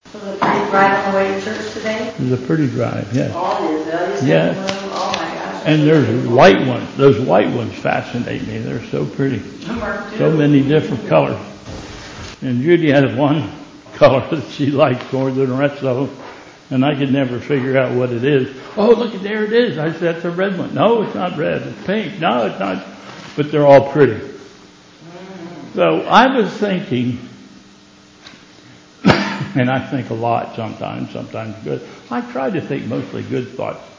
Was it a pretty drive on the way to church today? It was a pretty drive, yes. Oh, it is. Yes. Oh my gosh. And there's white ones. Those white ones fascinate me. They're so pretty. So many different colors. And Judy had one color that she liked more than the rest of them. And I could never figure out what it is. Oh, look, there it is. I said, that's a red one. No, it's not red. It's pink. No, it's not. But they're all pretty. So I was thinking, and I think a lot sometimes good. I try to think mostly good thoughts.